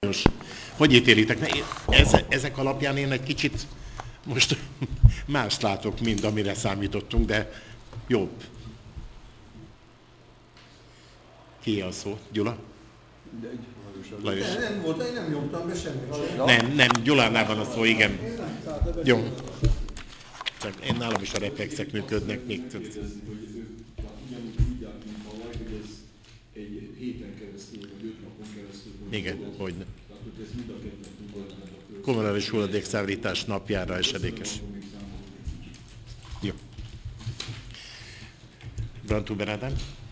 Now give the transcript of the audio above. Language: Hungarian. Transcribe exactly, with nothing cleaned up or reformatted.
Hogy ítélitek? Ne, ez, ezek alapján én egy kicsit most mást látok, mint amire számítottunk, de jobb. Ki a szó? Gyula? Mindegy, Lajos Lajos? előtt. Nem, nem volt, én nem nyomtam be semmit sem. Nem, nem, Gyulánál van a szó, igen. Én nem, tehát de Jó. beszélek. Csak én nálam is a Most reflexek én azt működnek szeretném még. megkérdezni, hogy ők tehát ugyanúgy tudják, mint tavaly, hogy ez egy héten keresztül, vagy öt napon keresztül folyó Igen, dolog. hogyne. Tehát, hogy ezt mind a ketten tudják ebbe a Kommunális hulladékszállítás napjára Köszönöm, esedékes. akkor még számolok egy kicsit. Jó. Brantúber Ádám?